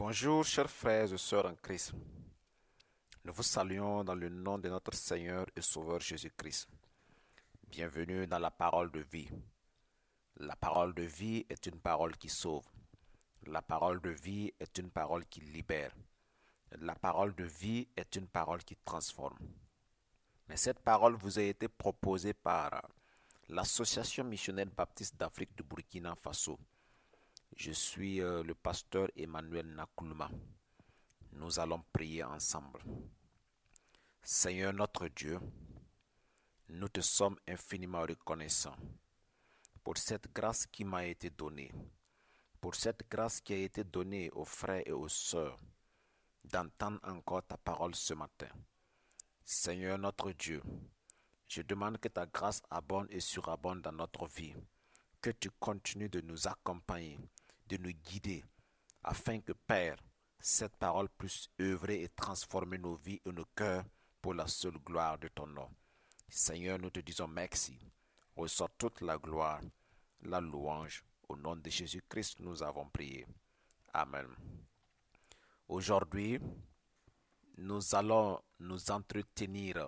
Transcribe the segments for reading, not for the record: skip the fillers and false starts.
Bonjour, chers frères et sœurs en Christ. Nous vous saluons dans le nom de notre Seigneur et Sauveur Jésus-Christ. Bienvenue dans la parole de vie. La parole de vie est une parole qui sauve. La parole de vie est une parole qui libère. La parole de vie est une parole qui transforme. Mais cette parole vous a été proposée par l'Association missionnaire baptiste d'Afrique du Burkina Faso. Je suis le pasteur Emmanuel Nakulma. Nous allons prier ensemble. Seigneur notre Dieu, nous te sommes infiniment reconnaissants pour cette grâce qui m'a été donnée, pour cette grâce qui a été donnée aux frères et aux sœurs d'entendre encore ta parole ce matin. Seigneur notre Dieu, je demande que ta grâce abonde et surabonde dans notre vie, que tu continues de nous accompagner, de nous guider, afin que, Père, cette parole puisse œuvrer et transformer nos vies et nos cœurs pour la seule gloire de ton nom. Seigneur, nous te disons merci. Reçois toute la gloire, la louange. Au nom de Jésus-Christ, nous avons prié. Amen. Aujourd'hui, nous allons nous entretenir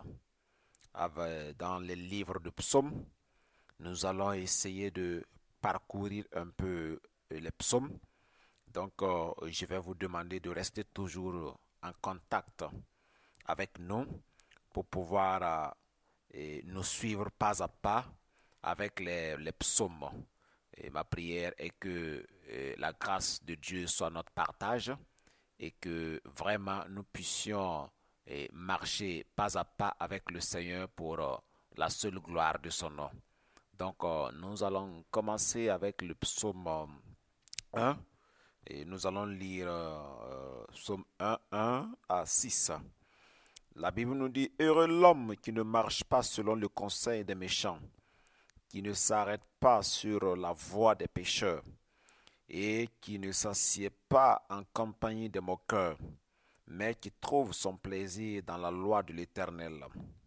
dans les livres de psaumes. Nous allons essayer de parcourir un peu les psaumes. Donc, je vais vous demander de rester toujours en contact avec nous pour pouvoir nous suivre pas à pas avec les psaumes. Et ma prière est que la grâce de Dieu soit notre partage et que vraiment nous puissions marcher pas à pas avec le Seigneur pour la seule gloire de son nom. Donc, nous allons commencer avec le psaume 1. Et nous allons lire psaume 1 à 6. La Bible nous dit: Heureux l'homme qui ne marche pas selon le conseil des méchants, qui ne s'arrête pas sur la voie des pécheurs, et qui ne s'assied pas en compagnie des moqueurs, mais qui trouve son plaisir dans la loi de l'Éternel,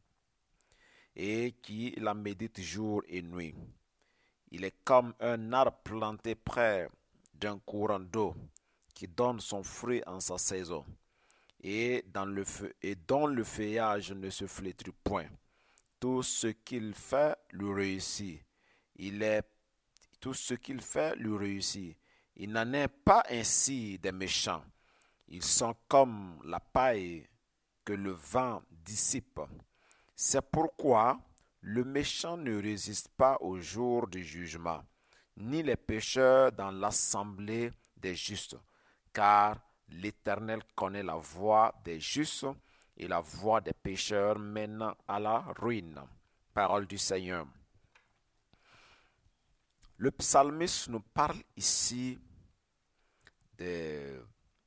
et qui la médite jour et nuit. Il est comme un arbre planté près d'un courant d'eau, qui donne son fruit en sa saison, et dont le feuillage ne se flétrit point. Tout ce qu'il fait lui réussit. Tout ce qu'il fait lui réussit. Il n'en est pas ainsi des méchants. Ils sont comme la paille que le vent dissipe. C'est pourquoi le méchant ne résiste pas au jour du jugement, ni les pécheurs dans l'assemblée des justes, car l'Éternel connaît la voie des justes et la voie des pécheurs mène à la ruine. Parole du Seigneur. Le psalmiste nous parle ici de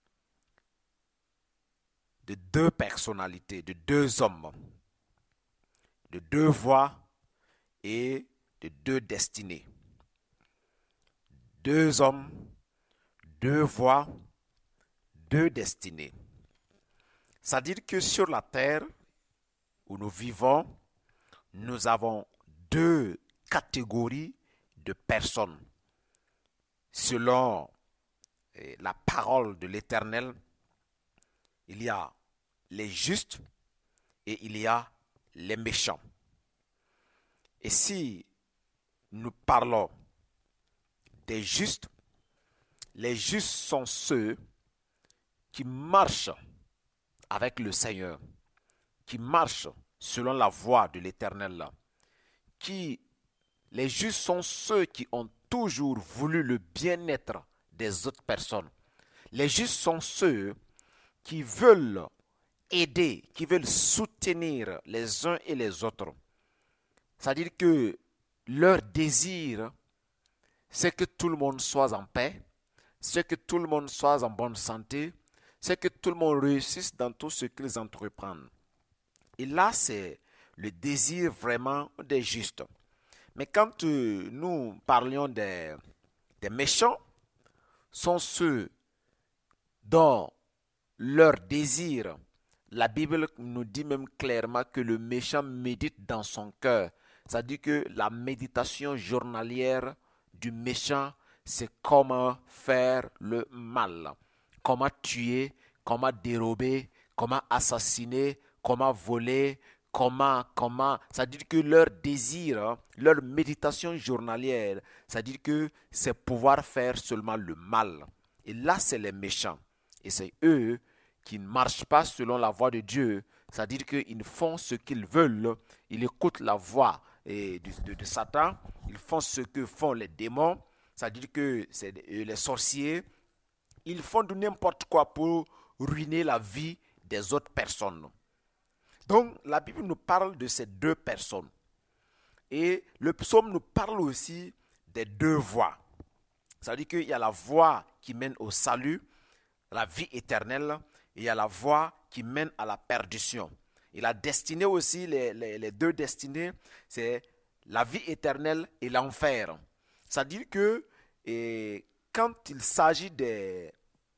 deux personnalités, de deux hommes, de deux voies et de deux destinées. Deux hommes, deux voies, deux destinées. C'est-à-dire que sur la terre où nous vivons, nous avons deux catégories de personnes. Selon la parole de l'Éternel, il y a les justes et il y a les méchants. Et si nous parlons des justes, les justes sont ceux qui marchent avec le Seigneur, qui marchent selon la voie de l'Éternel. Les justes sont ceux qui ont toujours voulu le bien-être des autres personnes. Les justes sont ceux qui veulent aider, qui veulent soutenir les uns et les autres. C'est-à-dire que leur désir, c'est que tout le monde soit en paix, c'est que tout le monde soit en bonne santé, c'est que tout le monde réussisse dans tout ce qu'ils entreprennent. Et là, c'est le désir vraiment des justes. Mais quand nous parlions des méchants, sont ceux dont leur désir, la Bible nous dit même clairement que le méchant médite dans son cœur. C'est-à-dire que la méditation journalière du méchant, c'est comment faire le mal. comment tuer, comment dérober, comment assassiner, comment voler, comment. C'est-à-dire que leur désir, hein, leur méditation journalière, c'est-à-dire que c'est pouvoir faire seulement le mal. Et là, c'est les méchants. Et c'est eux qui ne marchent pas selon la voie de Dieu. C'est-à-dire qu'ils font ce qu'ils veulent. Ils écoutent la voix de Satan. Ils font ce que font les démons. C'est-à-dire que c'est les sorciers. Ils font de n'importe quoi pour ruiner la vie des autres personnes. Donc, la Bible nous parle de ces deux personnes. Et le psaume nous parle aussi des deux voies. C'est-à-dire qu'il y a la voie qui mène au salut, la vie éternelle, et il y a la voie qui mène à la perdition. Et la destinée aussi, les deux destinées, c'est la vie éternelle et l'enfer. C'est-à-dire que quand il s'agit des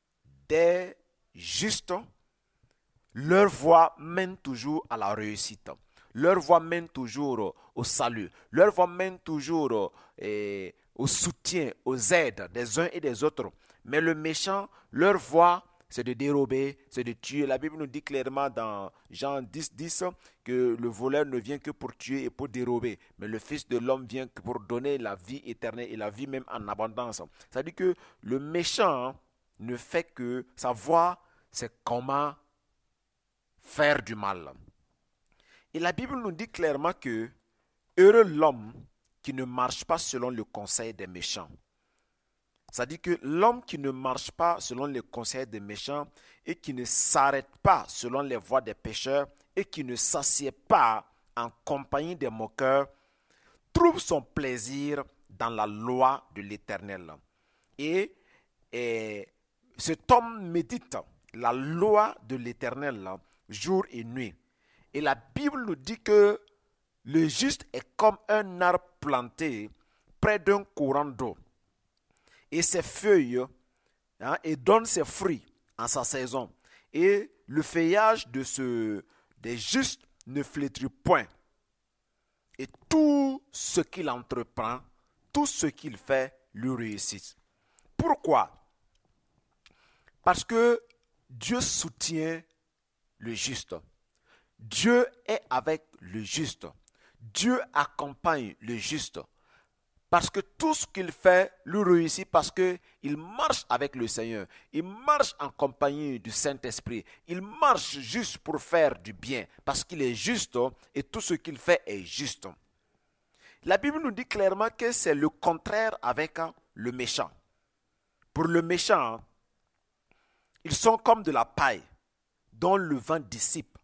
justes, leur voie mène toujours à la réussite. Leur voie mène toujours au salut. Leur voie mène toujours au soutien, aux aides des uns et des autres. Mais le méchant, leur voie, c'est de dérober, c'est de tuer. La Bible nous dit clairement dans Jean 10, 10 que le voleur ne vient que pour tuer et pour dérober. Mais le Fils de l'homme vient que pour donner la vie éternelle et la vie même en abondance. C'est-à-dire que le méchant ne fait que sa voie, c'est comment faire du mal. Et la Bible nous dit clairement que heureux l'homme qui ne marche pas selon le conseil des méchants. C'est-à-dire que l'homme qui ne marche pas selon les conseils des méchants et qui ne s'arrête pas selon les voies des pécheurs et qui ne s'assied pas en compagnie des moqueurs, trouve son plaisir dans la loi de l'Éternel. Et cet homme médite la loi de l'Éternel jour et nuit. Et la Bible nous dit que le juste est comme un arbre planté près d'un courant d'eau. Et ses feuilles et donne ses fruits en sa saison. Et le feuillage des justes ne flétrit point. Et tout ce qu'il entreprend, tout ce qu'il fait, lui réussit. Pourquoi? Parce que Dieu soutient le juste. Dieu est avec le juste. Dieu accompagne le juste. Parce que tout ce qu'il fait lui réussit parce qu'il marche avec le Seigneur. Il marche en compagnie du Saint-Esprit. Il marche juste pour faire du bien. Parce qu'il est juste et tout ce qu'il fait est juste. La Bible nous dit clairement que c'est le contraire avec le méchant. Pour le méchant, ils sont comme de la paille dont le vent dissipe.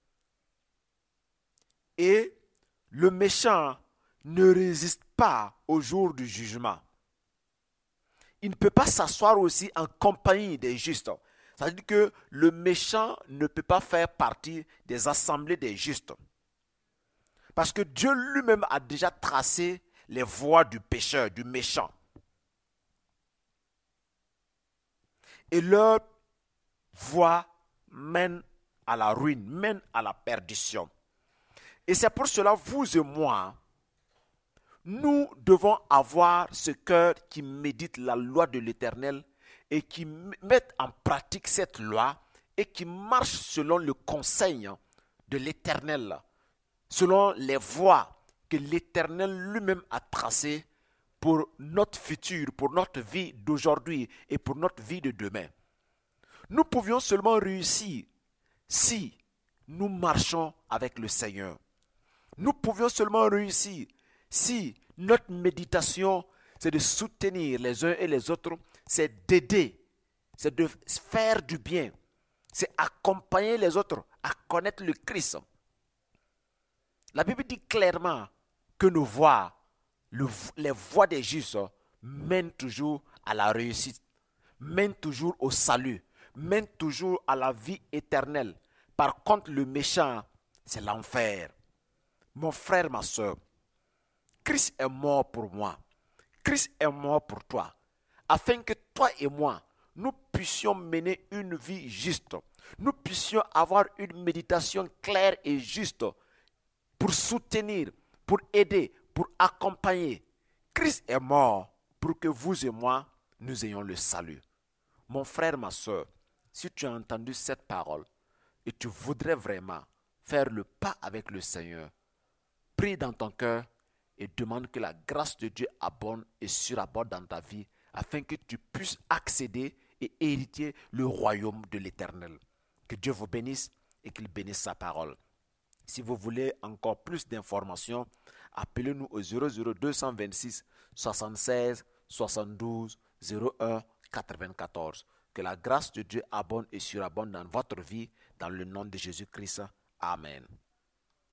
Et le méchant ne résiste pas au jour du jugement. Il ne peut pas s'asseoir aussi en compagnie des justes. C'est-à-dire que le méchant ne peut pas faire partie des assemblées des justes. Parce que Dieu lui-même a déjà tracé les voies du pécheur, du méchant. Et leur voie mène à la ruine, mène à la perdition. Et c'est pour cela, vous et moi, nous devons avoir ce cœur qui médite la loi de l'Éternel et qui met en pratique cette loi et qui marche selon le conseil de l'Éternel, selon les voies que l'Éternel lui-même a tracées pour notre futur, pour notre vie d'aujourd'hui et pour notre vie de demain. Nous pouvions seulement réussir si nous marchons avec le Seigneur. Nous pouvions seulement réussir si notre méditation, c'est de soutenir les uns et les autres, c'est d'aider, c'est de faire du bien, c'est accompagner les autres à connaître le Christ. La Bible dit clairement que nos voies, les voies des justes, mènent toujours à la réussite, mènent toujours au salut, mènent toujours à la vie éternelle. Par contre, le méchant, c'est l'enfer. Mon frère, ma soeur, Christ est mort pour moi. Christ est mort pour toi. Afin que toi et moi, nous puissions mener une vie juste. Nous puissions avoir une méditation claire et juste pour soutenir, pour aider, pour accompagner. Christ est mort pour que vous et moi, nous ayons le salut. Mon frère, ma soeur, Si tu as entendu cette parole et tu voudrais vraiment faire le pas avec le Seigneur, prie dans ton cœur et demande que la grâce de Dieu abonde et surabonde dans ta vie afin que tu puisses accéder et hériter le royaume de l'Éternel. Que Dieu vous bénisse et qu'il bénisse sa parole. Si vous voulez encore plus d'informations, appelez-nous au 00226 76 72 01 94. Que la grâce de Dieu abonde et surabonde dans votre vie, dans le nom de Jésus-Christ. Amen.